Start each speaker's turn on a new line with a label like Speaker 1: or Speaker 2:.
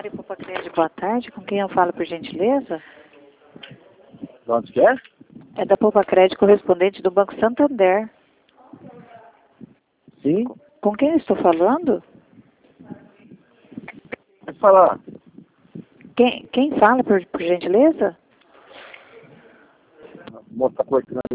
Speaker 1: Mário Popacred, boa tarde. Com quem eu falo, por gentileza?
Speaker 2: De onde que é?
Speaker 1: É da Popacred, correspondente do Banco Santander.
Speaker 2: Sim.
Speaker 1: Com quem eu estou falando?
Speaker 2: Pode falar.
Speaker 1: Quem fala, por gentileza?
Speaker 2: Moça cortando